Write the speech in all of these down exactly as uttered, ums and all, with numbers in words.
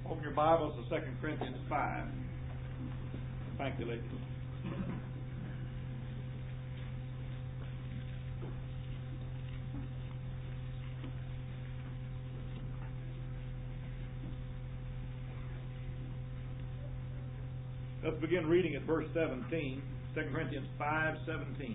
Open your Bibles to Second Corinthians five. Thank you, ladies. Let's begin reading at verse seventeen. Second Corinthians five seventeen.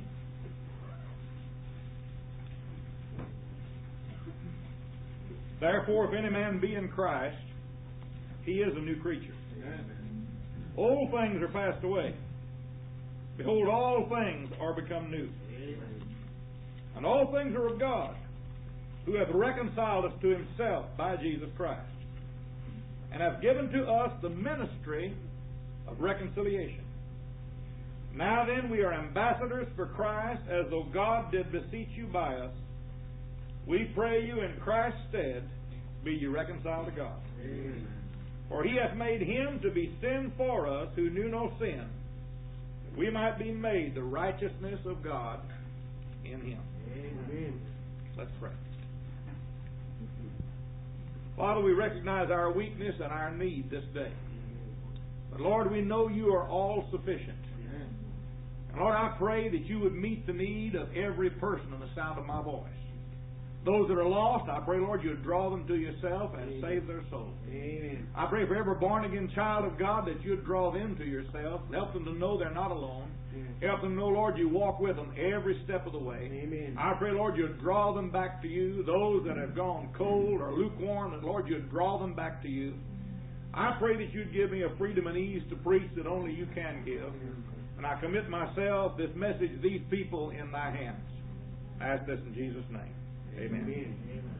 Therefore, if any man be in Christ, he is a new creature. Amen. Old things are passed away. Behold, all things are become new. Amen. And all things are of God, who hath reconciled us to himself by Jesus Christ, and hath given to us the ministry of reconciliation. Now then, we are ambassadors for Christ, as though God did beseech you by us. We pray you in Christ's stead, be ye reconciled to God. Amen. For he hath made him to be sin for us who knew no sin, that we might be made the righteousness of God in him. Amen. Let's pray. Father, we recognize our weakness and our need this day. But Lord, we know you are all sufficient. And Lord, I pray that you would meet the need of every person in the sound of my voice. Those that are lost, I pray, Lord, you would draw them to yourself and Amen. Save their souls. Amen. I pray for every born-again child of God that you'd draw them to yourself. Help them to know they're not alone. Amen. Help them to know, Lord, you walk with them every step of the way. Amen. I pray, Lord, you'd draw them back to you. Those that have gone cold or lukewarm, that, Lord, you'd draw them back to you. I pray that you'd give me a freedom and ease to preach that only you can give. Amen. And I commit myself, this message, these people in thy hands. I ask this in Jesus' name. Amen. Amen.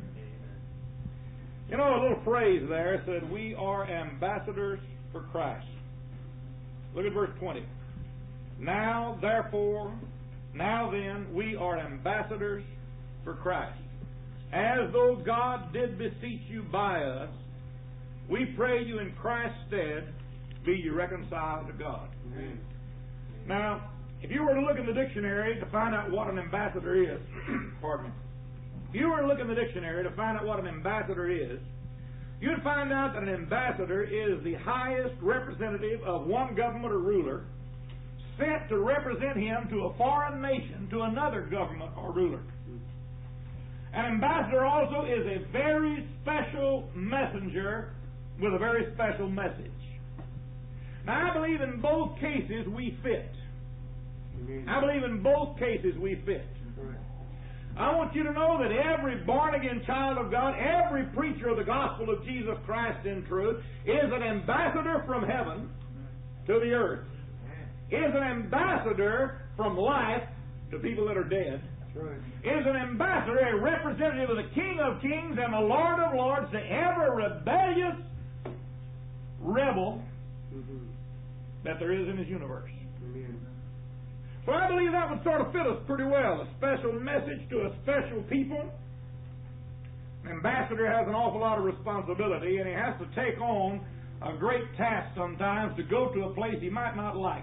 You know, a little phrase there said, we are ambassadors for Christ. Look at verse twenty. Now, therefore, now then, we are ambassadors for Christ. As though God did beseech you by us, we pray you in Christ's stead, be ye reconciled to God. Amen. Now, if you were to look in the dictionary to find out what an ambassador is, pardon me, if you were to look in the dictionary to find out what an ambassador is, you'd find out that an ambassador is the highest representative of one government or ruler sent to represent him to a foreign nation, to another government or ruler. An ambassador also is a very special messenger with a very special message. Now, I believe in both cases we fit. I believe in both cases we fit. I want you to know that every born-again child of God, every preacher of the gospel of Jesus Christ in truth, is an ambassador from heaven to the earth. Is an ambassador from life to people that are dead. Is an ambassador, a representative of the King of Kings and the Lord of Lords to every rebellious rebel that there is in His universe. So I believe that would sort of fit us pretty well. A special message to a special people. An ambassador has an awful lot of responsibility, and he has to take on a great task sometimes to go to a place he might not like.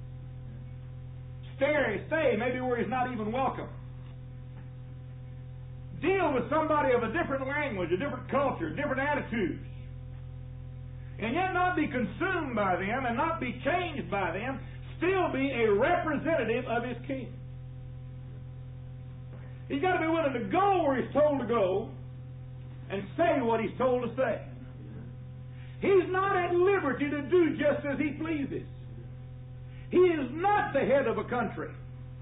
Stay, stay maybe where he's not even welcome. Deal with somebody of a different language, a different culture, different attitudes. And yet not be consumed by them and not be changed by them. Still be a representative of his king. He's got to be willing to go where he's told to go and say what he's told to say. He's not at liberty to do just as he pleases. He is not the head of a country.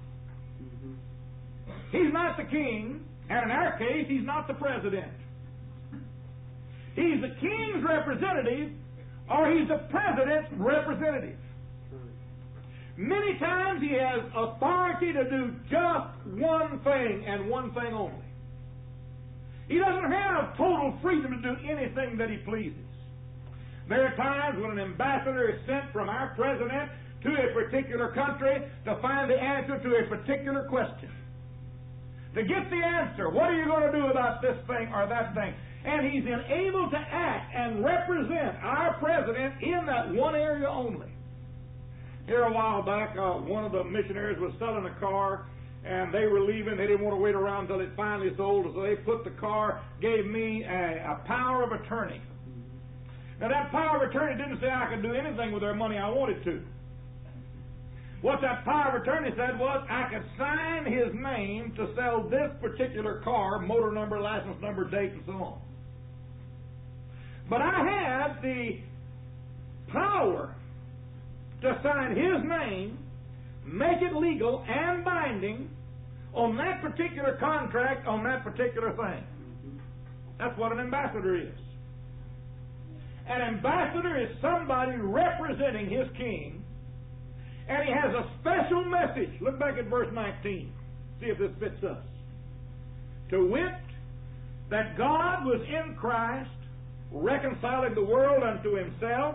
He's not the king, and in our case, he's not the president. He's the king's representative, or he's the president's representative. Many times he has authority to do just one thing and one thing only. He doesn't have total freedom to do anything that he pleases. There are times when an ambassador is sent from our president to a particular country to find the answer to a particular question. To get the answer, what are you going to do about this thing or that thing? And he's enabled to act and represent our president in that one area only. Here a while back, uh, one of the missionaries was selling a car, and they were leaving. They didn't want to wait around until it finally sold, so they put the car, gave me a, a power of attorney. Now that power of attorney didn't say I could do anything with their money I wanted to. What that power of attorney said was I could sign his name to sell this particular car, motor number, license number, date, and so on. But I had the power to sign his name, make it legal and binding on that particular contract, on that particular thing. That's what an ambassador is. An ambassador is somebody representing his king, and he has a special message. Look back at verse nineteen. See if this fits us. To wit, that God was in Christ, reconciling the world unto himself,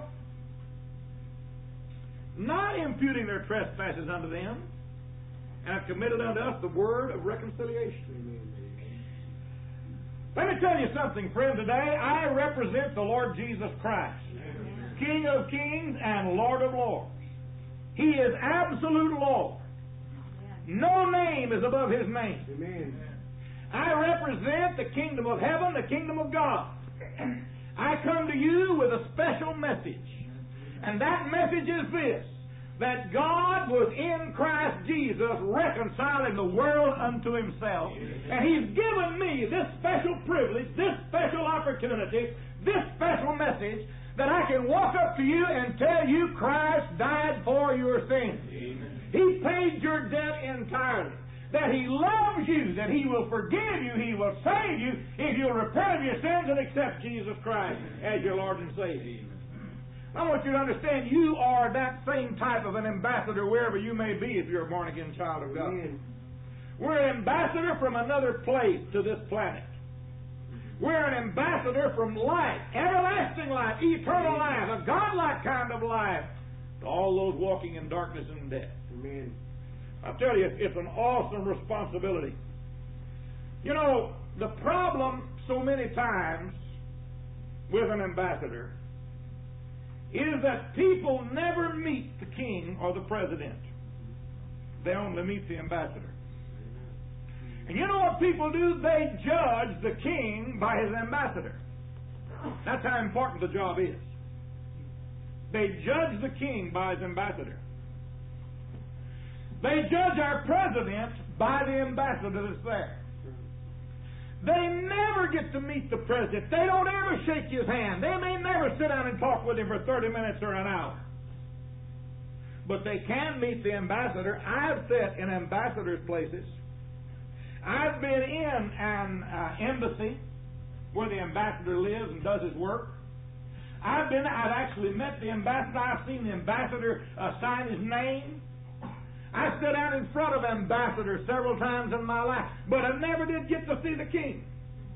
not imputing their trespasses unto them, and have committed unto us the word of reconciliation. Let me tell you something, friend. Today, I represent the Lord Jesus Christ, Amen. King of kings and Lord of lords. He is absolute Lord. Amen. No name is above his name. Amen. I represent the kingdom of heaven, the kingdom of God. I come to you with a special message. And that message is this: that God was in Christ Jesus reconciling the world unto himself. And he's given me this special privilege, this special opportunity, this special message, that I can walk up to you and tell you Christ died for your sins. Amen. He paid your debt entirely. That he loves you, that he will forgive you, he will save you if you'll repent of your sins and accept Jesus Christ as your Lord and Savior. Amen. I want you to understand you are that same type of an ambassador wherever you may be if you're a born-again child of God. Amen. We're an ambassador from another place to this planet. We're an ambassador from life, everlasting life, eternal life, a godlike kind of life, to all those walking in darkness and death. Amen. I tell you, it's an awesome responsibility. You know, the problem so many times with an ambassador is that people never meet the king or the president. They only meet the ambassador. And you know what people do? They judge the king by his ambassador. That's how important the job is. They judge the king by his ambassador. They judge our president by the ambassador that's there. They never get to meet the president. They don't ever shake his hand. They may never sit down and talk with him for thirty minutes or an hour. But they can meet the ambassador. I've sat in ambassadors' places. I've been in an uh, embassy where the ambassador lives and does his work. I've been, I've actually met the ambassador. I've seen the ambassador uh, sign his name. I stood out in front of ambassadors several times in my life, but I never did get to see the king.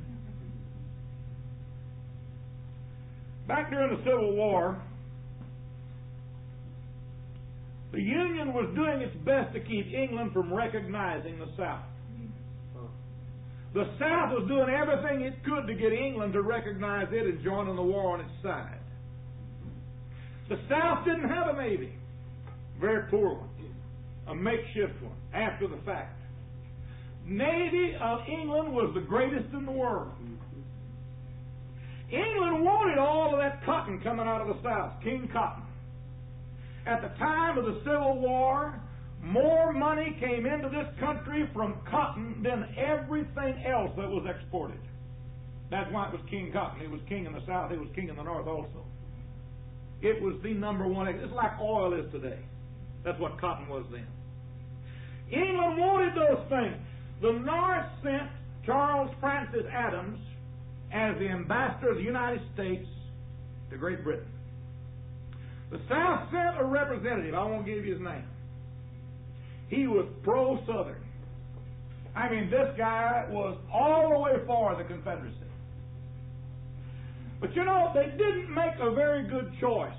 Back during the Civil War, the Union was doing its best to keep England from recognizing the South. The South was doing everything it could to get England to recognize it and join in the war on its side. The South didn't have a navy, very poor one. A makeshift one, after the fact. Navy of England was the greatest in the world. England wanted all of that cotton coming out of the South, King Cotton. At the time of the Civil War, more money came into this country from cotton than everything else that was exported. That's why it was King Cotton. It was king in the South, it was king in the North also. It was the number one. It's like oil is today. That's what cotton was then. England wanted those things. The North sent Charles Francis Adams as the ambassador of the United States to Great Britain. The South sent a representative. I won't give you his name. He was pro-Southern. I mean, this guy was all the way for the Confederacy. But you know, they didn't make a very good choice.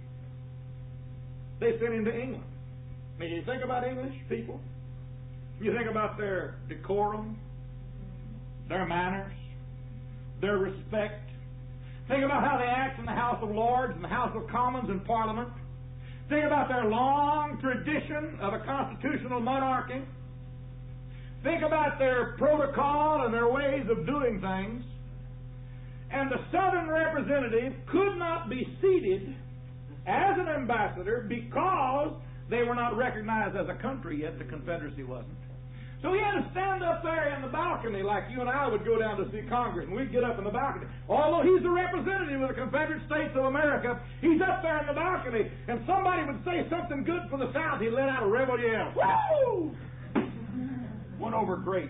They sent him to England. I mean, you think about English people, you think about their decorum, their manners, their respect. Think about how they act in the House of Lords and the House of Commons and Parliament. Think about their long tradition of a constitutional monarchy. Think about their protocol and their ways of doing things. And the Southern representative could not be seated as an ambassador because they were not recognized as a country yet. The Confederacy wasn't. So he had to stand up there in the balcony like you and I would go down to see Congress, and we'd get up in the balcony. Although he's the representative of the Confederate States of America, he's up there in the balcony, and somebody would say something good for the South. He'd let out a rebel yell. Woo! Went over great.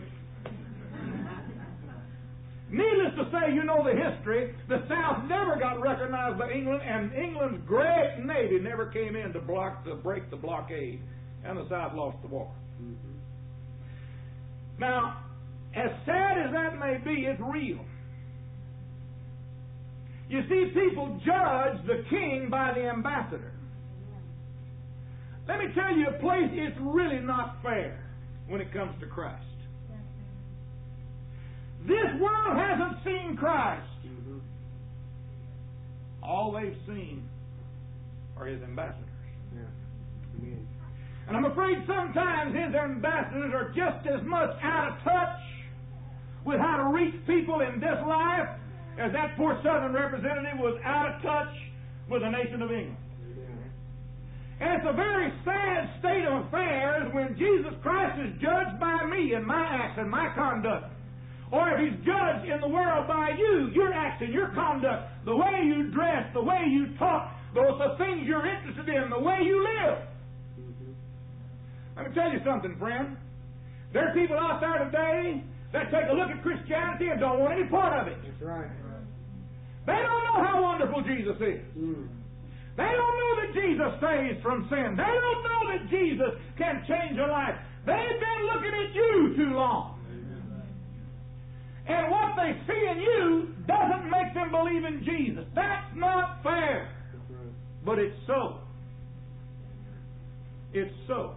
Needless to say, you know the history. The South never got recognized by England, and England's great navy never came in to block to break the blockade, and the South lost the war. Mm-hmm. Now, as sad as that may be, it's real. You see, people judge the king by the ambassador. Let me tell you a place it's really not fair when it comes to Christ. This world hasn't seen Christ. Mm-hmm. All they've seen are His ambassadors. Yeah. Mm-hmm. And I'm afraid sometimes His ambassadors are just as much out of touch with how to reach people in this life as that poor Southern representative was out of touch with the nation of England. And it's a very sad state of affairs when Jesus Christ is judged by me and my acts and my conduct. Or if He's judged in the world by you, your acts and your conduct, the way you dress, the way you talk, those the things you're interested in, the way you live. Let me tell you something, friend. There are people out there today that take a look at Christianity and don't want any part of it. That's right. They don't know how wonderful Jesus is. Mm. They don't know that Jesus saves from sin. They don't know that Jesus can change a life. They've been looking at you too long. Amen. And what they see in you doesn't make them believe in Jesus. That's not fair. That's right. But it's so. It's so.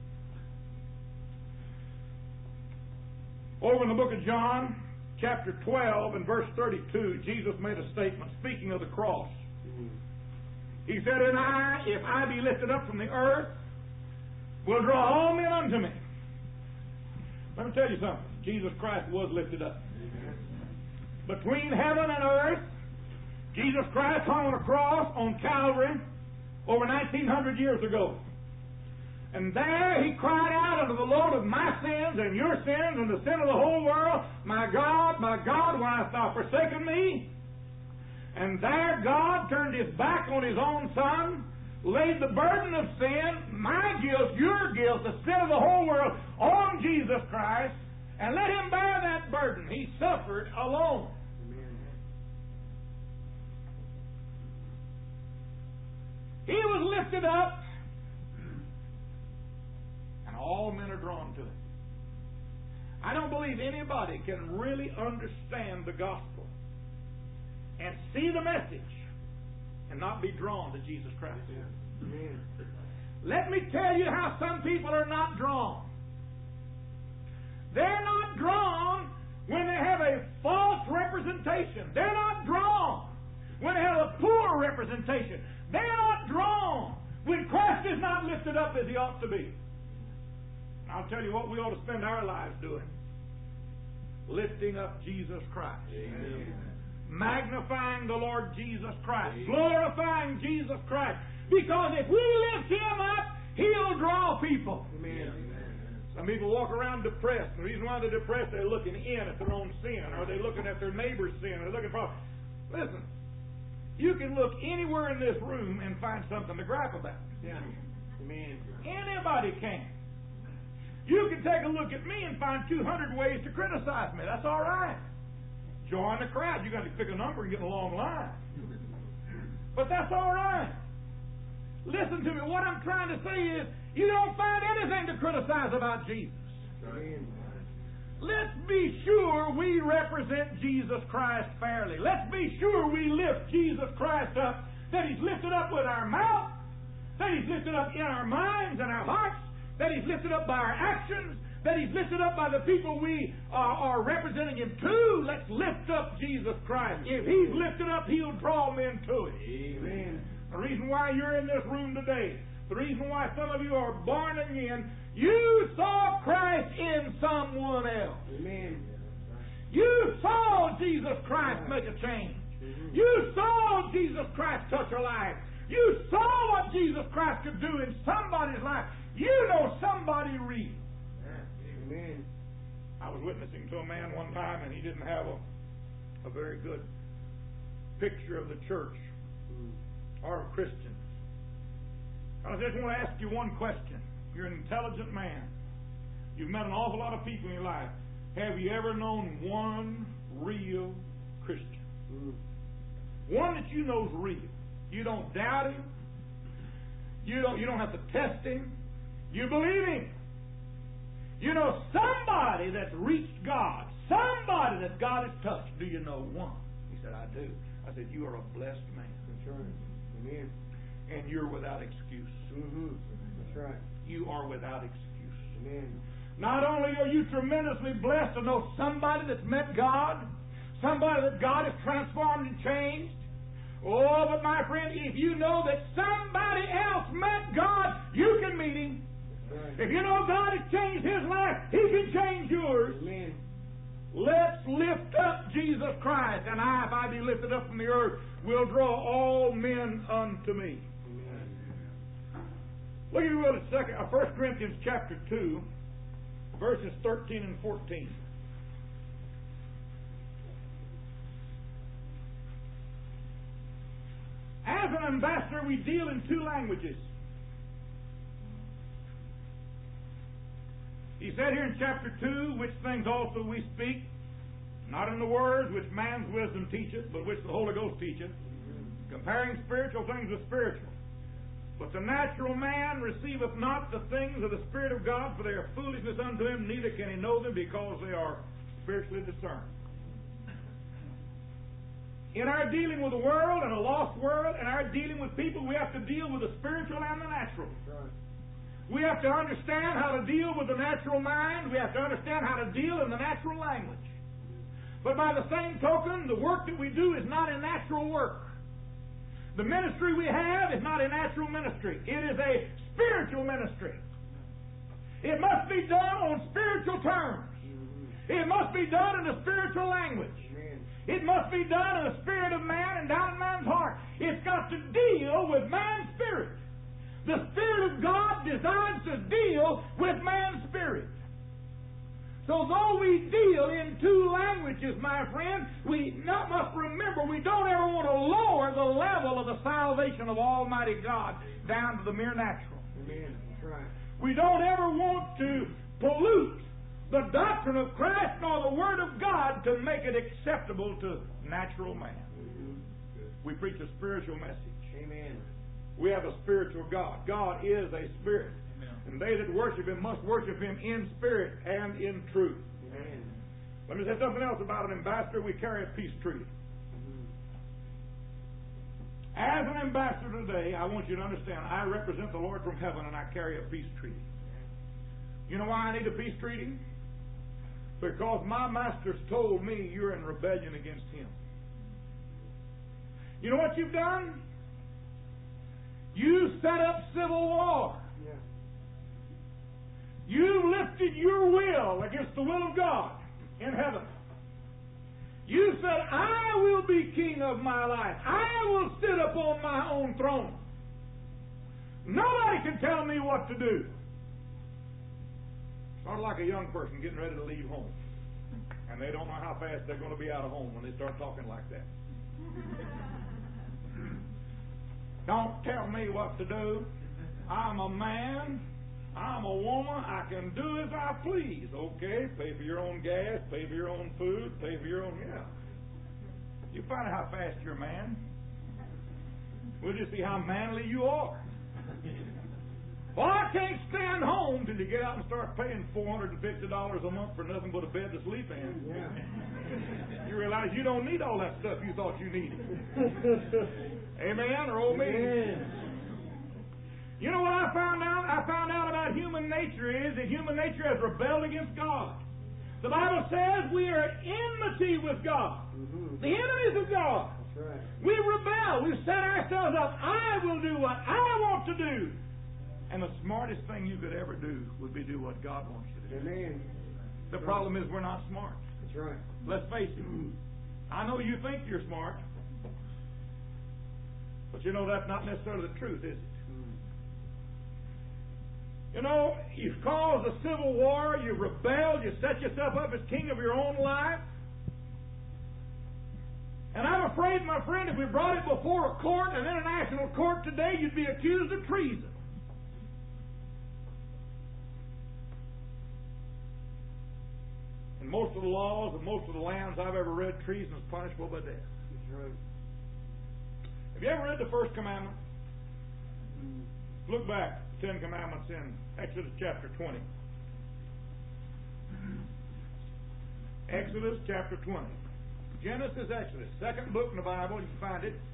Over in the book of John, chapter twelve and verse thirty-two, Jesus made a statement speaking of the cross. He said, And I, if I be lifted up from the earth, will draw all men unto me. Let me tell you something. Jesus Christ was lifted up. Between heaven and earth, Jesus Christ hung on a cross on Calvary over nineteen hundred years ago. And there He cried out unto the load of my sins and your sins and the sin of the whole world, My God, my God, why hast thou forsaken me? And there God turned His back on His own Son, laid the burden of sin, my guilt, your guilt, the sin of the whole world, on Jesus Christ, and let Him bear that burden. He suffered alone. Amen. He was lifted up, and all men are drawn to it. I don't believe anybody can really understand the gospel and see the message and not be drawn to Jesus Christ. Amen. Let me tell you how some people are not drawn. They're not drawn when they have a false representation. They're not drawn when they have a poor representation. They're not drawn when Christ is not lifted up as He ought to be. I'll tell you what we ought to spend our lives doing. Lifting up Jesus Christ. Amen. Magnifying the Lord Jesus Christ. Amen. Glorifying Jesus Christ. Because if we lift Him up, He'll draw people. Amen. Some people walk around depressed. The reason why they're depressed, they're looking in at their own sin. Or they're looking at their neighbor's sin. Or they're looking for... Listen. You can look anywhere in this room and find something to gripe about. Yeah. Amen. Anybody can. You can take a look at me and find two hundred ways to criticize me. That's all right. Join the crowd. You've got to pick a number and get in a long line. But that's all right. Listen to me. What I'm trying to say is, you don't find anything to criticize about Jesus. Amen. Let's be sure we represent Jesus Christ fairly. Let's be sure we lift Jesus Christ up. That He's lifted up with our mouth. That He's lifted up in our minds and our hearts. That He's lifted up by our actions. That He's lifted up by the people we are, are representing Him to. Let's lift up Jesus Christ. If He's lifted up, He'll draw men to it. Amen. The reason why you're in this room today, the reason why some of you are born again, you saw Christ in someone else. Amen. You saw Jesus Christ make a change. You saw Jesus Christ touch a life. You saw what Jesus Christ could do in somebody's life. You know somebody real. Amen. I was witnessing to a man one time, and he didn't have a, a very good picture of the church or of Christians. I just want to ask you one question. You're an intelligent man. You've met an awful lot of people in your life. Have you ever known one real Christian? Mm. One that you know is real. You don't doubt him. You don't, you don't have to test him. You believe him. You know somebody that's reached God. Somebody that God has touched. Do you know one? He said, I do. I said, you are a blessed man. That's right. Amen. And you're without excuse. Mm-hmm. That's right. You are without excuse. Amen. Not only are you tremendously blessed to know somebody that's met God, somebody that God has transformed and changed. Oh, but my friend, if you know that somebody else met God, you can meet him. Right. If you know God has changed his life, he can change yours. Amen. Let's lift up Jesus Christ, and I, if I be lifted up from the earth, will draw all men unto me. Amen. Look at you will at second, uh, First Corinthians chapter two, verses thirteen and fourteen. As an ambassador, we deal in two languages. He said here in chapter two, which things also we speak, not in the words which man's wisdom teacheth, but which the Holy Ghost teacheth, comparing spiritual things with spiritual. But the natural man receiveth not the things of the Spirit of God, for they are foolishness unto him, neither can he know them, because they are spiritually discerned. In our dealing with the world and a lost world, and our dealing with people, we have to deal with the spiritual and the natural. Right. We have to understand how to deal with the natural mind. We have to understand how to deal in the natural language. But by the same token, the work that we do is not a natural work. The ministry we have is not a natural ministry. It is a spiritual ministry. It must be done on spiritual terms. It must be done in a spiritual language. It must be done in the spirit of man and down in man's heart. It's got to deal with man's spirit. The Spirit of God designs to deal with man's spirit. So though we deal in two languages, my friend, we not must remember we don't ever want to lower the level of the salvation of Almighty God down to the mere natural. Amen. That's right. We don't ever want to pollute the doctrine of Christ nor the Word of God to make it acceptable to natural man. Mm-hmm. We preach a spiritual message. Amen. We have a spiritual God. God is a spirit. Amen. And they that worship Him must worship Him in spirit and in truth. Amen. Let me say something else about an ambassador. We carry a peace treaty. Mm-hmm. As an ambassador today, I want you to understand, I represent the Lord from heaven and I carry a peace treaty. You know why I need a peace treaty? Because my master's told me you're in rebellion against Him. You know what you've done? You set up civil war. Yeah. You lifted your will against the will of God in heaven. You said, I will be king of my life. I will sit upon my own throne. Nobody can tell me what to do. Sort of like a young person getting ready to leave home. And they don't know how fast they're going to be out of home when they start talking like that. Don't tell me what to do. I'm a man. I'm a woman. I can do as I please. Okay, pay for your own gas, pay for your own food, pay for your own... Yeah. You find out how fast you're a man. We'll just see how manly you are. Well, I can't stand home till you get out and start paying four hundred fifty dollars a month for nothing but a bed to sleep in. Yeah. You realize you don't need all that stuff you thought you needed. Amen or oh me? You know what I found out? I found out about human nature is that human nature has rebelled against God. The Bible says we are at enmity with God. Mm-hmm. The enemies of God. That's right. We rebel. We set ourselves up. I will do what I want to do. And the smartest thing you could ever do would be do what God wants you to do. Amen. The problem is we're not smart. That's That's right. Let's face it. I know you think you're smart, but you know that's not necessarily the truth, is it? You know, you've caused a civil war, you've rebelled, you set yourself up as king of your own life. And I'm afraid, my friend, if we brought it before a court, an international court today, you'd be accused of treason. In most of the laws of most of the lands I've ever read, treason is punishable by death. That's right. Have you ever read the first commandment? Look back, Ten Commandments in Exodus chapter twenty. Exodus chapter twenty. Genesis, Exodus, second book in the Bible, you can find it.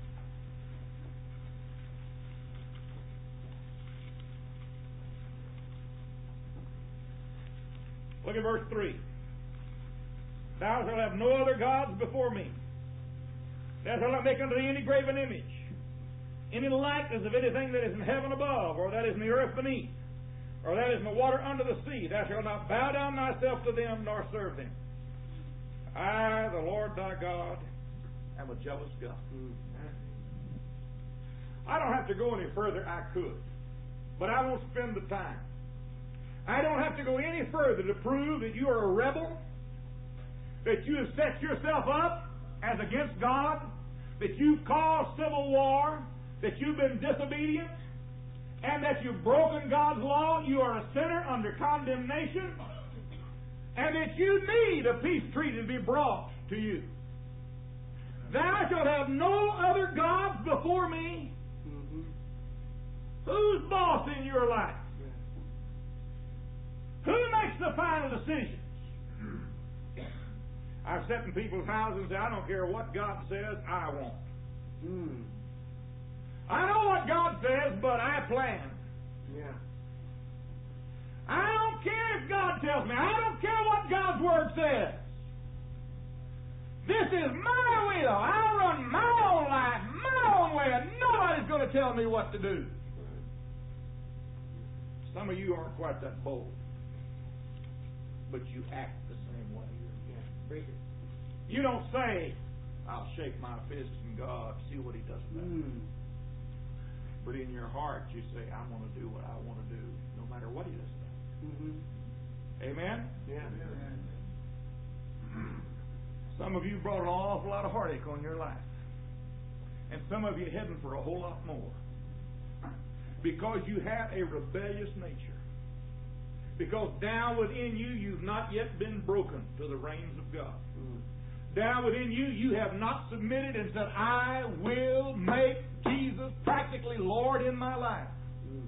Look at verse three. Thou shalt have no other gods before me. Thou shalt not make unto thee any graven image, any likeness of anything that is in heaven above, or that is in the earth beneath, or that is in the water under the sea. Thou shalt not bow down thyself to them, nor serve them. I, the Lord thy God, am a jealous God. I don't have to go any further. I could, but I won't spend the time. I don't have to go any further to prove that you are a rebel, that you have set yourself up as against God, that you've caused civil war, that you've been disobedient, and that you've broken God's law. You are a sinner under condemnation, and that you need a peace treaty to be brought to you. Thou shalt have no other gods before me. Mm-hmm. Who's boss in your life? Who makes the final decisions? I've sat in people's houses and said, I don't care what God says, I want. Mm. I know what God says, but I plan. Yeah. I don't care if God tells me. I don't care what God's Word says. This is my will. I run my own life, my own way, and nobody's going to tell me what to do. Some of you aren't quite that bold, but you act the same way. Yeah. You don't say, I'll shake my fist in God, see what He does about it. Mm. But in your heart, you say, I'm going to do what I want to do, no matter what He does about it. Mm-hmm. Amen? Yeah. Amen. Some of you brought an awful lot of heartache on your life. And some of you heading for a whole lot more. Because you have a rebellious nature. Because down within you, you've not yet been broken to the reins of God. Mm. Down within you, you have not submitted and said, I will make Jesus practically Lord in my life. Mm.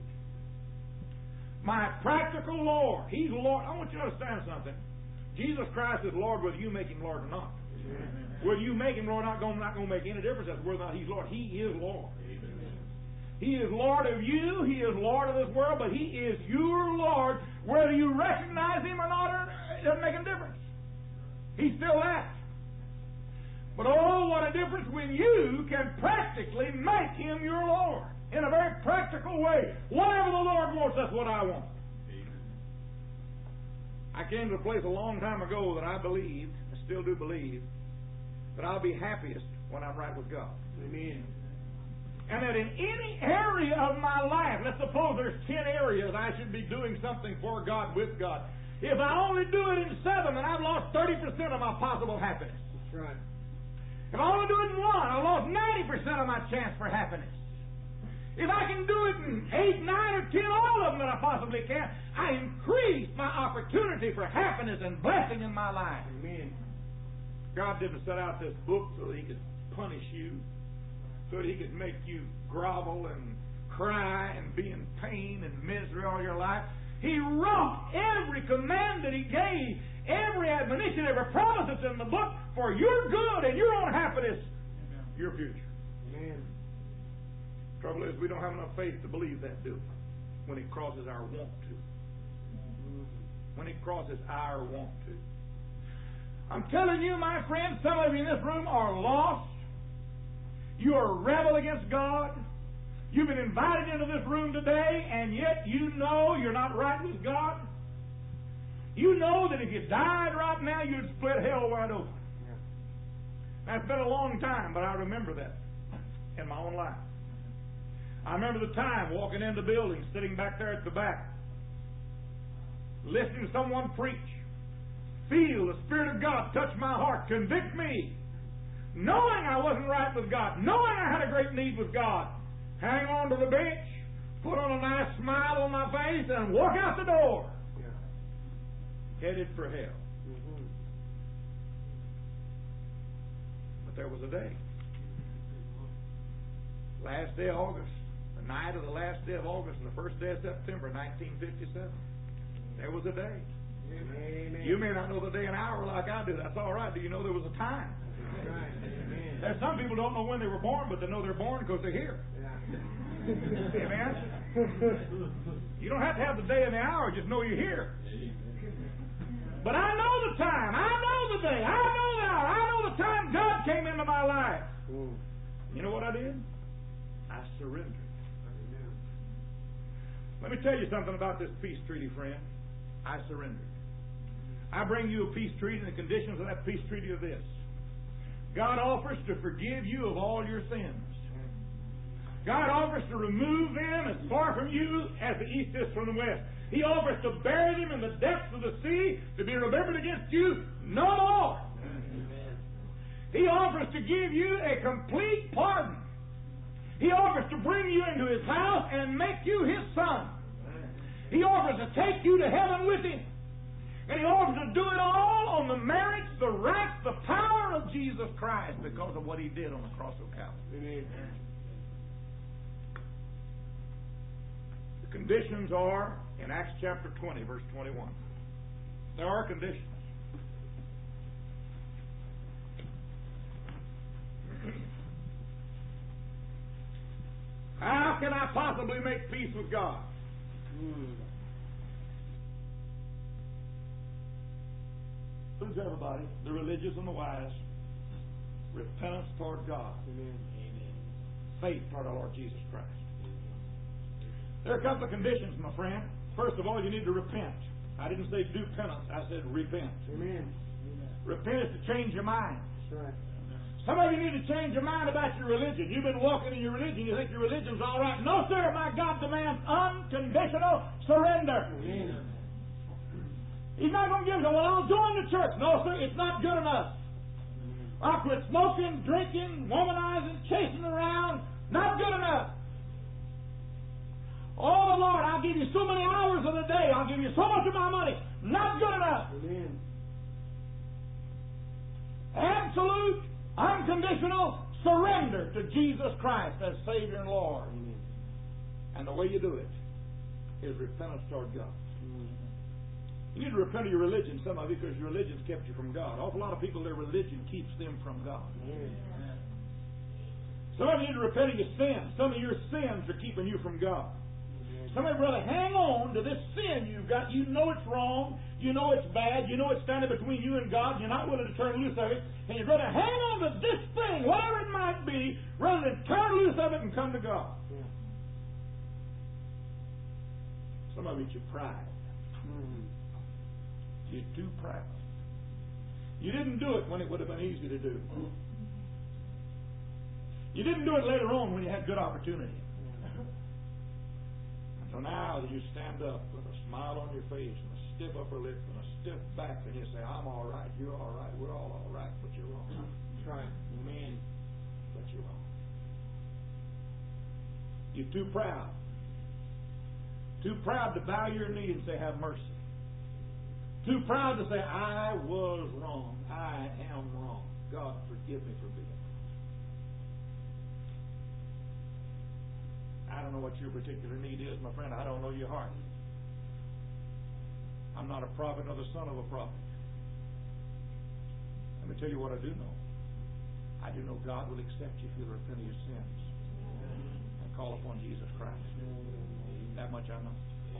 My practical Lord. He's Lord. I want you to understand something. Jesus Christ is Lord whether you make Him Lord or not. Amen. Whether you make Him Lord or not, not going to make any difference as to whether or not He's Lord. He is Lord. Amen. He is Lord of you. He is Lord of this world, but He is your Lord. Whether you recognize Him or not, it doesn't make a difference. He's still that. But oh, what a difference when you can practically make Him your Lord in a very practical way. Whatever the Lord wants, that's what I want. Amen. I came to a place a long time ago that I believed, I still do believe, that I'll be happiest when I'm right with God. Amen. And that in any area of my life, let's suppose there's ten areas I should be doing something for God, with God. If I only do it in seven, then I've lost thirty percent of my possible happiness. That's right. If I only do it in one, I've lost ninety percent of my chance for happiness. If I can do it in eight, nine, or ten, all of them that I possibly can, I increase my opportunity for happiness and blessing in my life. Amen. God didn't set out this book so that He could punish you, so that He could make you grovel and cry and be in pain and misery all your life. He wrote every command that He gave, every admonition, every promise that's in the book for your good and your own happiness, Amen. Your future. Amen. Trouble is, we don't have enough faith to believe that, do we? When it crosses our want to. When it crosses our want to. I'm telling you, my friends, some of you in this room are lost. You are a rebel against God. You've been invited into this room today, and yet you know you're not right with God. You know that if you died right now, you'd split hell wide open. Yeah. That's been a long time, but I remember that in my own life. I remember the time walking into the building, sitting back there at the back, listening to someone preach, feel the Spirit of God touch my heart, convict me, knowing I wasn't right with God, knowing I had a great need with God, hang on to the bench, put on a nice smile on my face, and walk out the door, Yeah. headed for hell. Mm-hmm. But there was a day, last day of August, the night of the last day of August and the first day of September, nineteen fifty-seven. There was a day. Amen. You may not know the day and hour like I do. That's all right. Do you know there was a time? That's right. Amen. There's some people don't know when they were born, but they know they're born because they're here. Yeah. Amen? You don't have to have the day and the hour. Just know you're here. But I know the time. I know the day. I know the hour. I know the time God came into my life. Mm. You know what I did? I surrendered. Amen. Let me tell you something about this peace treaty, friend. I surrendered. I bring you a peace treaty, and the conditions of that peace treaty are this. God offers to forgive you of all your sins. God offers to remove them as far from you as the east is from the west. He offers to bury them in the depths of the sea, to be remembered against you no more. Amen. He offers to give you a complete pardon. He offers to bring you into His house and make you His son. He offers to take you to heaven with Him. And He offers to do it all on the merits, the rights, the power of Jesus Christ because of what He did on the cross of Calvary. Amen. The conditions are in Acts chapter twenty, verse twenty-one. There are conditions. How can I possibly make peace with God? Mm. Who's everybody? The religious and the wise. Repentance toward God. Amen. Faith toward our Lord Jesus Christ. There are a couple of conditions, my friend. First of all, you need to repent. I didn't say do penance. I said repent. Amen. Repent is to change your mind. That's right. Some of you need to change your mind about your religion. You've been walking in your religion. You think your religion's all right. No, sir. My God demands unconditional surrender. Amen. He's not going to give you, well, I'll join the church. No, sir. It's not good enough. I'll quit smoking, drinking, womanizing, chasing around. Not good enough. Oh, Lord, I'll give you so many hours of the day. I'll give you so much of my money. Not good enough. Amen. Absolute, unconditional surrender to Jesus Christ as Savior and Lord. Amen. And the way you do it is repentance toward God. Mm. You need to repent of your religion, some of you, because your religion's kept you from God. An awful lot of people, their religion keeps them from God. Amen. Some of you need to repent of your sins. Some of your sins are keeping you from God. Amen. Some of you really hang on to this sin you've got. You know it's wrong. You know it's bad. You know it's standing between you and God. And you're not willing to turn loose of it. And you'd rather hang on to this thing, whatever it might be, rather than turn loose of it and come to God. Yeah. Some of it's your pride. Mm. You're too proud. You didn't do it when it would have been easy to do. You didn't do it later on when you had good opportunity. So now that you stand up with a smile on your face and a stiff upper lip and a stiff back and you say, I'm all right, you're all right, we're all all right, but you're wrong. That's right. Amen. But you're wrong. You're too proud. Too proud to bow your knee and say, have mercy. Too proud to say, I was wrong. I am wrong. God, forgive me for being wrong. I don't know what your particular need is, my friend. I don't know your heart. I'm not a prophet nor the son of a prophet. Let me tell you what I do know. I do know God will accept you if you repent of your sins and call upon Jesus Christ. That much I know.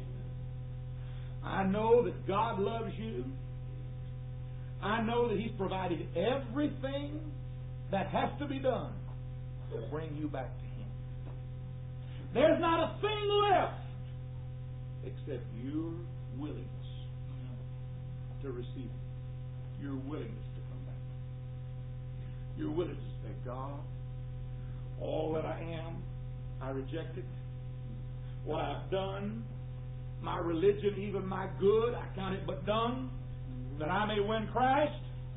I know that God loves you. I know that He's provided everything that has to be done to bring you back to Him. There's not a thing left except your willingness. to receive Him. Your willingness to come back. Your willingness to say, God, all that I am, I reject it. What I've done, my religion, even my good, I count it but dung, that I may win Christ.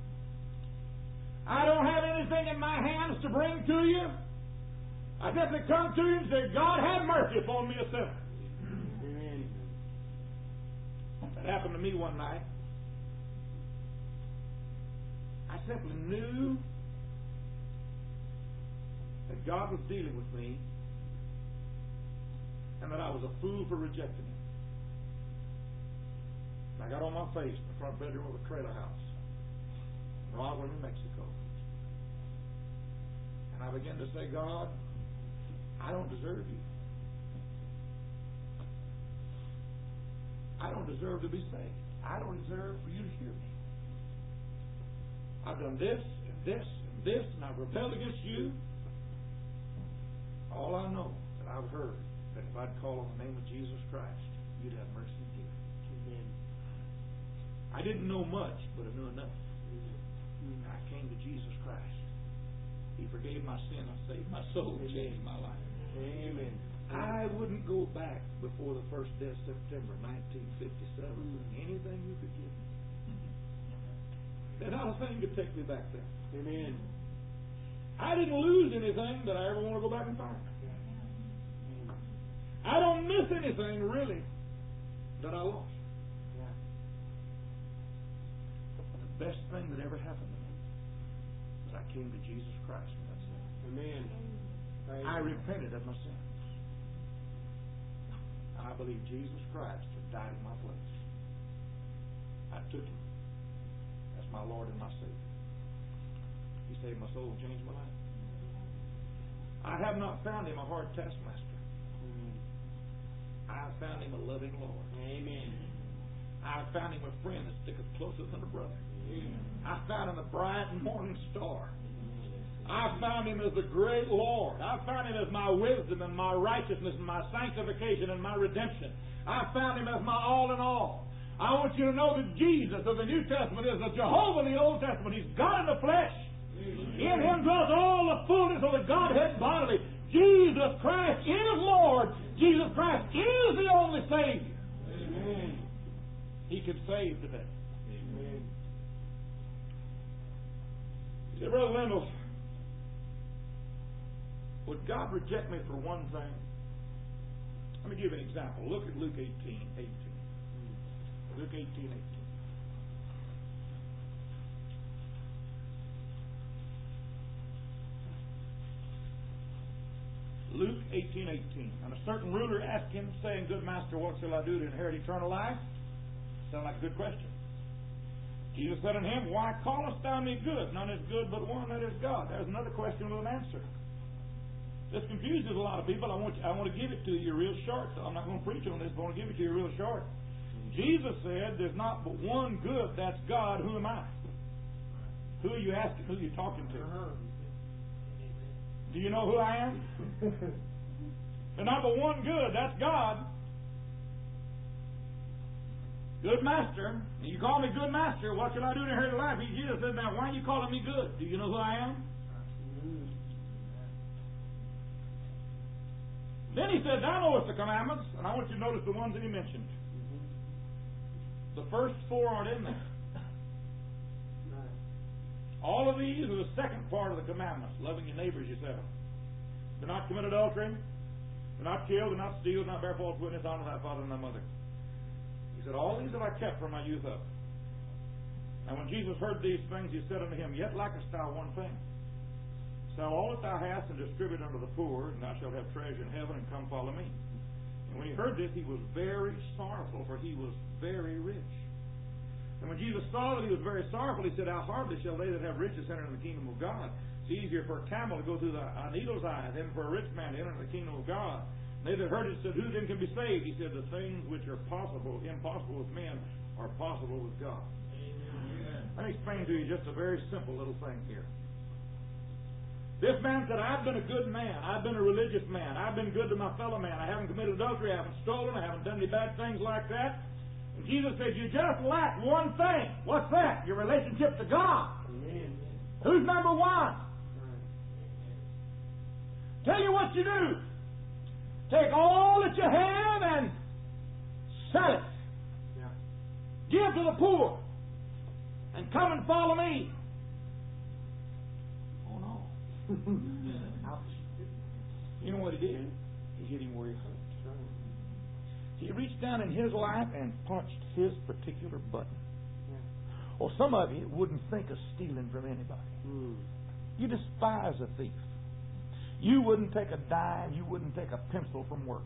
I don't have anything in my hands to bring to you. I simply come to you and say, God, have mercy upon me, a sinner. Amen. That happened to me one night. I simply knew that God was dealing with me and that I was a fool for rejecting Him. I got on my face in the front bedroom of a trailer house in Rockland, New Mexico. And I began to say, God, I don't deserve you. I don't deserve to be saved. I don't deserve for you to hear me. I've done this and this and this, and I've rebelled against you. All I know that I've heard that if I'd call on the name of Jesus Christ, you'd have mercy and hear. Amen. I didn't know much, but I knew enough. And I came to Jesus Christ. He forgave my sin. I saved my soul. He changed my life. Amen. I wouldn't go back before the first day of September nineteen fifty-seven Mm. for anything you could give me. There's not a thing could take me back there. Amen. I didn't lose anything that I ever want to go back and find. I don't miss anything really that I lost. Yeah. The best thing that ever happened to me was I came to Jesus Christ and that's it. Amen. Praise I God. repented of my sins. I believe Jesus Christ had died in my place. I took Him as my Lord and my Savior. He saved my soul and changed my life. I have not found Him a hard taskmaster. Mm. I have found Him a loving Lord. Amen. I have found Him a friend that sticketh closer than a brother. Amen. I found Him a bright morning star. I found Him as the great Lord. I found Him as my wisdom and my righteousness and my sanctification and my redemption. I found Him as my all in all. I want you to know that Jesus of the New Testament is the Jehovah of the Old Testament. He's God in the flesh. In Him dwells all the fullness of the Godhead bodily. Jesus Christ is Lord. Jesus Christ is the only Savior. Amen. He can save today. Amen. You say, Brother Lindell, would God reject me for one thing? Let me give you an example. Look at Luke eighteen, eighteen. Luke eighteen, eighteen. Luke eighteen, eighteen. And a certain ruler asked Him, saying, Good Master, what shall I do to inherit eternal life? Sound like a good question. Jesus said unto him, Why callest thou me good? None is good but one, that is God. There's another question with an answer. This confuses a lot of people. I want, you, I want to give it to you real short. So I'm not going to preach on this, but I want to give it to you real short. Jesus said, There's not but one good, that's God. Who am I? Who are you asking? Who are you talking to? Uh-huh. Do you know who I am? There's not but one good, that's God. Good master. You call me good master. What shall I do to inherit life? He, Jesus said, Now, why are you calling me good? Do you know who I am? Mm. Then he said, Thou knowest the commandments, and I want you to notice the ones that he mentioned. Mm-hmm. The first four aren't in there. Right. All of these are the second part of the commandments, loving your neighbors yourself. Do not commit adultery, do not kill, do not steal, do not bear false witness, honor thy father and thy mother. He said, All these have I kept from my youth up. And when Jesus heard these things, he said unto him, Yet lackest thou one thing. Sell all that thou hast and distribute unto the poor, and thou shalt have treasure in heaven, and come follow me. And when he heard this, he was very sorrowful, for he was very rich. And when Jesus saw that he was very sorrowful, he said, How hardly shall they that have riches enter into the kingdom of God? It's easier for a camel to go through the a needle's eye than for a rich man to enter into the kingdom of God. And they that heard it said, Who then can be saved? He said, The things which are possible, impossible with men, are possible with God. Amen. Let me explain to you just a very simple little thing here. This man said, I've been a good man. I've been a religious man. I've been good to my fellow man. I haven't committed adultery. I haven't stolen. I haven't done any bad things like that. And Jesus said, you just lack one thing. What's that? Your relationship to God. Amen. Who's number one? Right. Tell you what you do. Take all that you have and sell it. Yeah. Give to the poor. And come and follow me. Oh no. Ouch. You know what he did? He hit him where he hurt. That's right. He reached down in his life and punched his particular button. Yeah. Or some of you wouldn't think of stealing from anybody. Mm. You despise a thief. You wouldn't take a dime, you wouldn't take a pencil from work.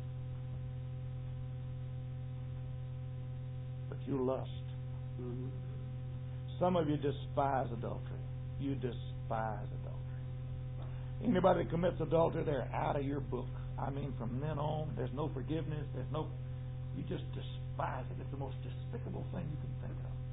But you lust. Mm-hmm. Some of you despise adultery. You despise adultery. Anybody that commits adultery, they're out of your book. I mean, from then on, there's no forgiveness. There's no... You just despise it. It's the most despicable thing you can think of.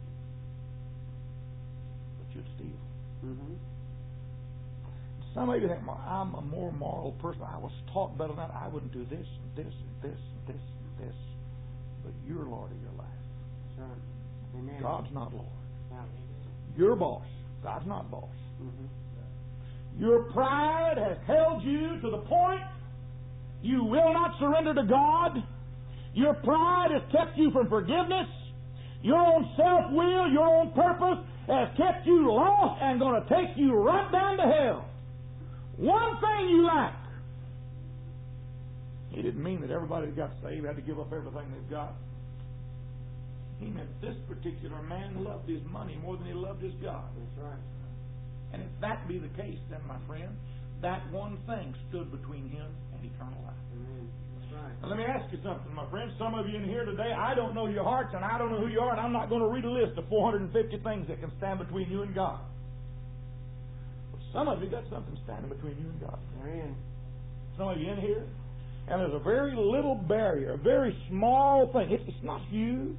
But you'd steal. Mm-hmm. Some of you think, "Well, I'm a more moral person. I was taught better than that. I wouldn't do this and this and this and this and this." But you're Lord of your life. That's right. Amen. God's not Lord. Yeah. You're boss. God's not boss. Mm-hmm. Your pride has held you to the point you will not surrender to God. Your pride has kept you from forgiveness. Your own self-will, your own purpose has kept you lost and going to take you right down to hell. One thing you lack. He didn't mean that everybody that got saved had to give up everything they've got. He meant this particular man loved his money more than he loved his God. That's right. And if that be the case, then, my friend, that one thing stood between him and eternal life. Amen. That's right. Now, let me ask you something, my friend. Some of you in here today, I don't know your hearts, and I don't know who you are, and I'm not going to read a list of four hundred fifty things that can stand between you and God. But some of you got something standing between you and God. Amen. Some of you in here, and there's a very little barrier, a very small thing. It's, it's not huge,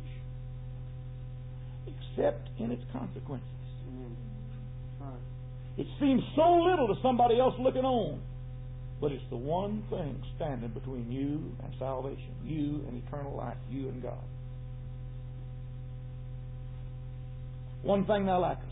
except in its consequences. Amen. That's right. It seems so little to somebody else looking on, but it's the one thing standing between you and salvation, you and eternal life, you and God. One thing thou lackest.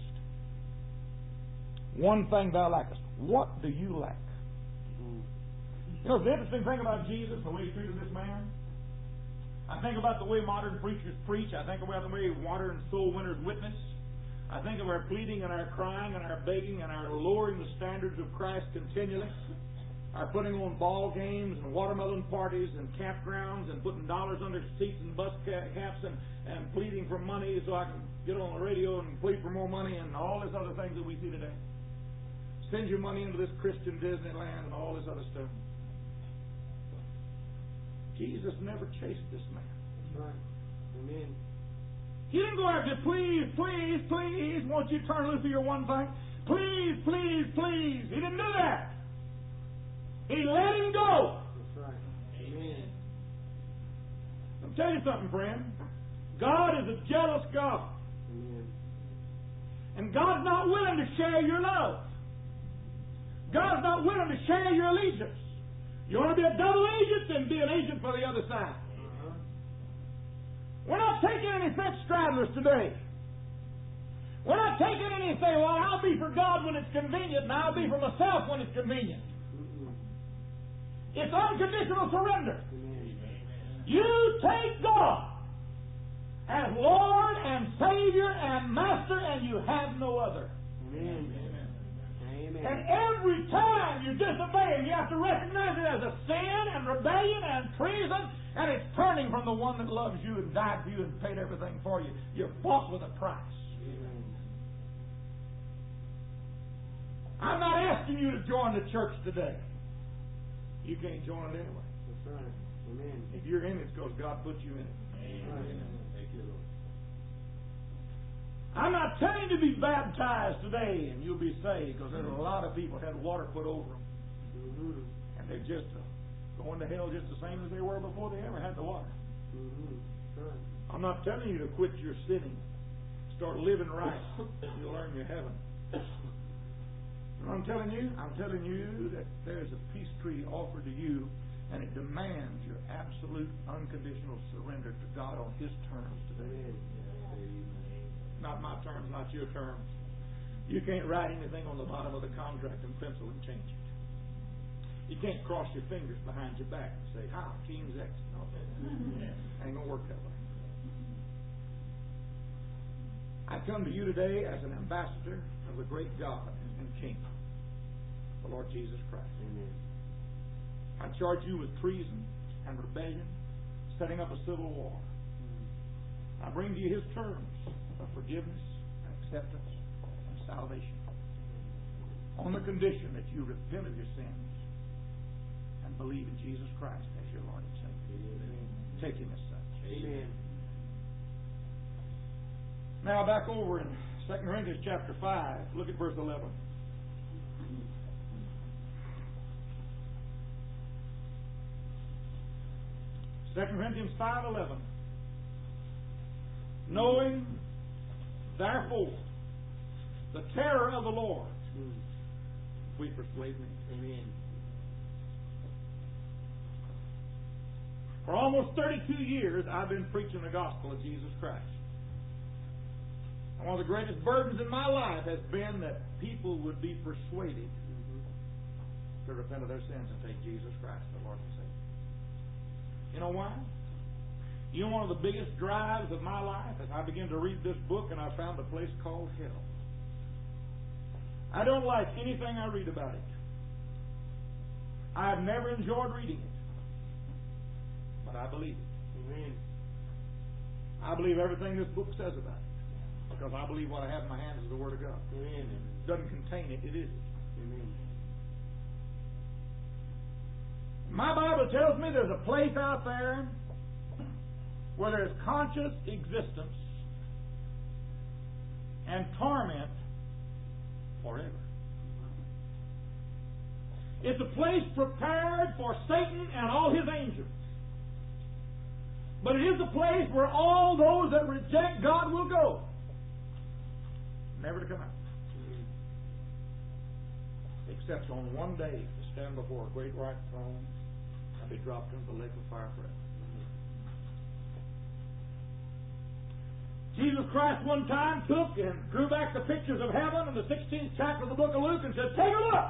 One thing thou lackest. What do you lack? Mm. You know, the interesting thing about Jesus, the way he treated this man, I think about the way modern preachers preach. I think about the way modern soul winners witness. I think of our pleading and our crying and our begging and our lowering the standards of Christ continually. Our putting on ball games and watermelon parties and campgrounds and putting dollars under seats and bus caps and, and pleading for money so I can get on the radio and plead for more money and all this other things that we see today. Send your money into this Christian Disneyland and all this other stuff. Jesus never chased this man. That's right. Amen. He didn't go after, please, please, please, won't you turn loose of your one thing? Please, please, please. He didn't do that. He let him go. That's right. Amen. I'll tell you something, friend. God is a jealous God. Amen. And God's not willing to share your love. God's not willing to share your allegiance. You want to be a double agent, then be an agent for the other side. Uh-huh. We're not taking any fence straddlers today. We're not taking any say, well, I'll be for God when it's convenient, and I'll be for myself when it's convenient. Mm-mm. It's unconditional surrender. Amen. You take God as Lord and Savior and Master, and you have no other. Amen. Amen. And every time you disobey Him, you have to recognize it as a sin and rebellion and treason, and it's turning from the one that loves you and died for you and paid everything for you. You're bought with a price. Amen. I'm not asking you to join the church today. You can't join it anyway. That's right. Amen. If you're in it, it's because God put you in it. Amen. Thank you, Lord. I'm not telling you to be baptized today and you'll be saved, because there's a lot of people had water put over them, Mm-hmm. and they're just uh, going to hell just the same as they were before they ever had the water. Mm-hmm. That's right. I'm not telling you to quit your sinning. Start living right. You'll earn your heaven. You know what I'm telling you? I'm telling you that there's a peace tree offered to you And it demands your absolute, unconditional surrender to God on His terms today. Not my terms, not your terms. You can't write anything on the bottom of the contract in pencil and change it. You can't cross your fingers behind your back and say, "Hi, King's X." No, ain't gonna work that way. I come to you today as an ambassador of the great God and King, the Lord Jesus Christ. Amen. I charge you with treason and rebellion, setting up a civil war. I bring to you His terms of forgiveness, acceptance, and salvation, on the condition that you repent of your sins and believe in Jesus Christ as your Lord and Savior. Amen. Take Him as such. Amen. Now back over in Second Corinthians chapter five, look at verse eleven. Second Corinthians five eleven. Knowing, therefore, the terror of the Lord, Mm. we persuade me. Amen. For almost thirty-two years, I've been preaching the gospel of Jesus Christ. And one of the greatest burdens in my life has been that people would be persuaded Mm-hmm. to repent of their sins and take Jesus Christ, the Lord and Savior. You know why? You know one of the biggest drives of my life as I began to read this book and I found a place called hell. I don't like anything I read about it. I've never enjoyed reading it. But I believe it. Amen. I believe everything this book says about it. Because I believe what I have in my hands is the Word of God. Amen. It doesn't contain it, it is it. Amen. My Bible tells me there's a place out there where there's conscious existence and torment forever. It's a place prepared for Satan and all his angels. But it is a place where all those that reject God will go, never to come out. Amen. Except on one day to stand before a great white throne and be dropped into the lake of fire forever. Jesus Christ one time took and drew back the pictures of heaven in the sixteenth chapter of the book of Luke and said, "Take a look."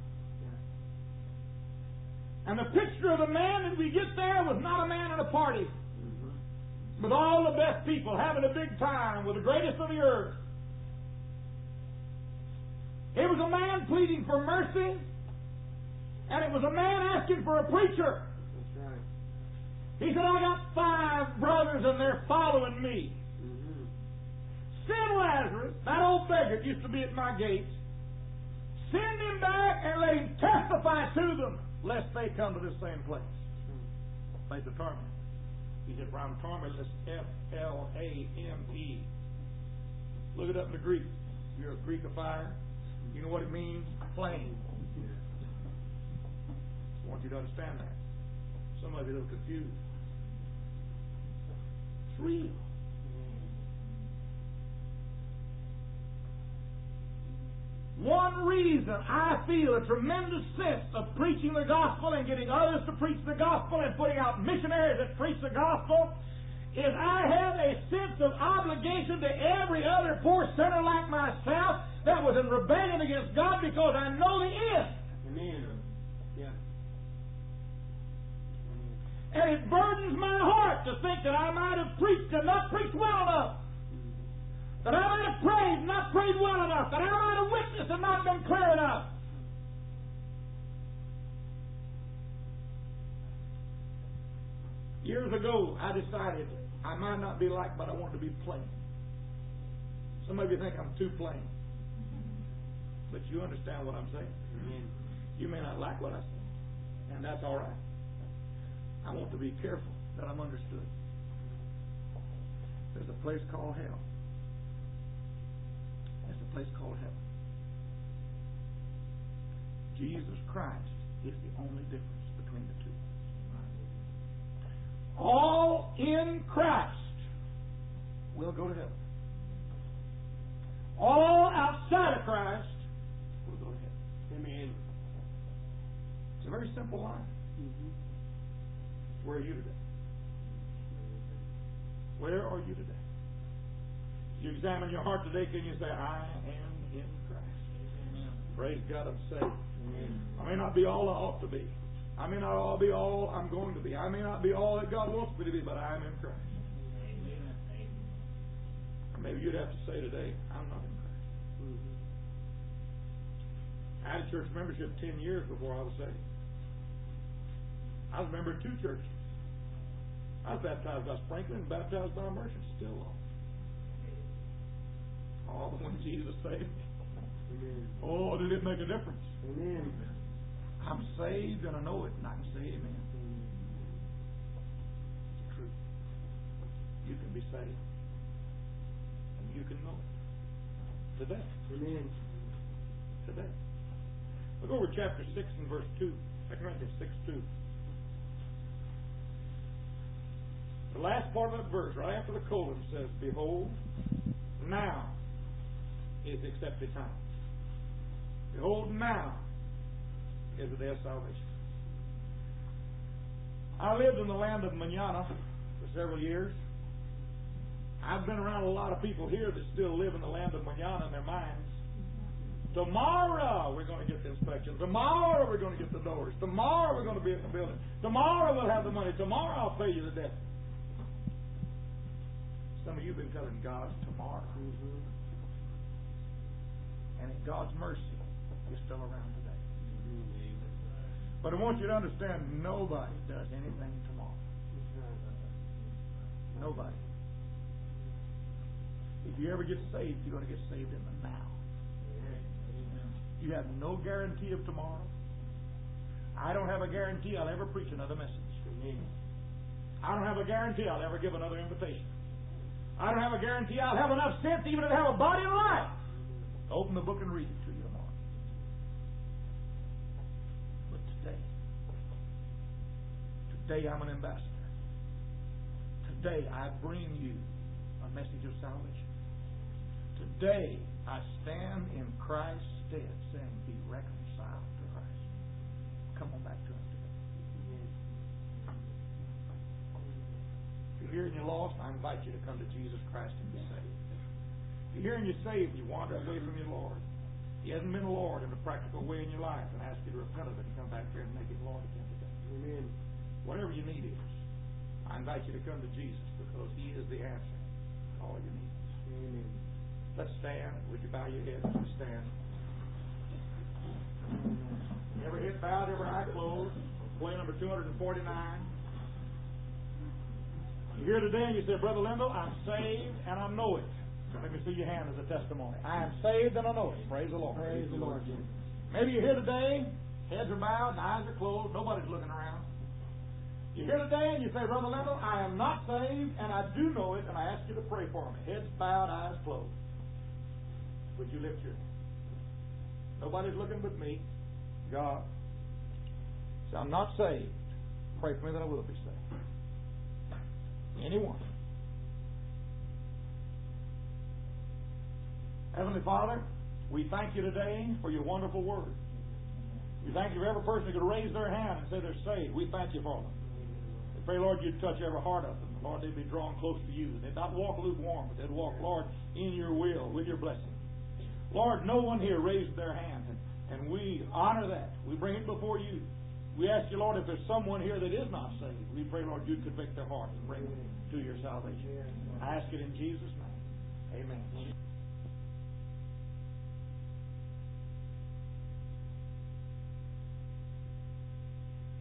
And the picture of the man that we get there was not a man at a party, Mm-hmm. with all the best people having a big time with the greatest of the earth. It was a man pleading for mercy, and it was a man asking for a preacher. That's right. He said, "I got five brothers and they're following me. Mm-hmm. Send Lazarus, that old beggar that used to be at my gates, send him back and let him testify to them, lest they come to this same place." Place of torment. He said, "For I'm tormentless, F L A M E. Look it up in the Greek. You're a Greekifier. You know what it means? Plain. I want you to understand that. Some of you are a little confused. It's real. One reason I feel a tremendous sense of preaching the gospel and getting others to preach the gospel and putting out missionaries that preach the gospel is I have a sense of obligation to every other poor sinner like myself that was in rebellion against God, because I know the end. Amen. Yeah. Amen. And it burdens my heart to think that I might have preached and not preached well enough. That I might have prayed and not prayed well enough. That I might have witnessed and not been clear enough. Years ago, I decided I might not be liked, but I want to be plain. Some of you think I'm too plain. But you understand what I'm saying. Amen. You may not like what I say. And that's all right. I want to be careful that I'm understood. There's a place called hell. There's a place called heaven. Jesus Christ is the only difference between the two. All in Christ will go to heaven. All outside of Christ will go to heaven. Amen. It's a very simple line. Mm-hmm. Where are you today? Where are you today? You examine your heart today, can you say, I am in Christ? Amen. Praise God, I'm saved. Amen. I may not be all I ought to be. I may not all be all I'm going to be. I may not be all that God wants me to be, but I am in Christ. Amen. Or maybe you'd have to say today, I'm not in Christ. Mm-hmm. I had a church membership ten years before I was saved. I was a member of two churches. I was baptized by sprinkling and baptized by immersion. Still lost. Oh, but when Jesus saved me. Amen. Oh, did it make a difference? Amen. I'm saved and I know it, and I can say amen. Amen. It's true. You can be saved. And you can know it. Today. Amen. Today. Look over chapter six and verse two. Second Corinthians six two. The last part of that verse, right after the colon, says, Behold, now is the accepted time. Behold, now is the day of salvation. I lived in the land of Manana for several years. I've been around a lot of people here that still live in the land of Manana in their minds. Tomorrow we're going to get the inspection. Tomorrow we're going to get the doors. Tomorrow we're going to be in the building. Tomorrow we'll have the money. Tomorrow I'll pay you the debt. Some of you have been telling God tomorrow. Mm-hmm. And in God's mercy, you're still around today. Mm-hmm. But I want you to understand, nobody does anything tomorrow. Mm-hmm. Nobody. If you ever get saved, you're going to get saved in the now. Mm-hmm. You have no guarantee of tomorrow. I don't have a guarantee I'll ever preach another message. Mm-hmm. I don't have a guarantee I'll ever give another invitation. I don't have a guarantee I'll have enough sense even to have a body and life. Open the book and read it to you tomorrow. But today, today I'm an ambassador. Today I bring you a message of salvation. Today I stand in Christ's stead saying, be reconciled to Christ. Come on back to Him today. If you're here and you're lost, I invite you to come to Jesus Christ and be saved. If you're here and you're saved, you wander away from your Lord. He hasn't been the Lord in a practical way in your life, and ask you to repent of it and come back here and make Him Lord again today. Amen. Whatever your need is, I invite you to come to Jesus because He is the answer to all your needs. Amen. Let's stand. Would you bow your head as we stand? Every head bowed, every eye closed. Play number two forty-nine. You're here today and you say, Brother Lindell, I'm saved and I know it. Let me see your hand as a testimony. I am saved and I know it. Praise the Lord. Praise the Lord. Maybe you're here today, heads are bowed and eyes are closed, nobody's looking around. You're here today and you say, Brother Lindell, I am not saved and I do know it, and I ask you to pray for me. Heads bowed, eyes closed. Would you lift your hand? Nobody's looking but me. God. So I'm not saved. Pray for me that I will be saved. Anyone. Heavenly Father, we thank you today for your wonderful word. We thank you for every person who could raise their hand and say they're saved. We thank you for them. We pray, Lord, you'd touch every heart of them. Lord, they'd be drawn close to you. They'd not walk lukewarm, but they'd walk, Lord, in your will, with your blessing. Lord, no one here raised their hand, and, and we honor that. We bring it before you. We ask you, Lord, if there's someone here that is not saved, we pray, Lord, you'd convict their heart and bring them to your salvation. I ask it in Jesus' name. Amen.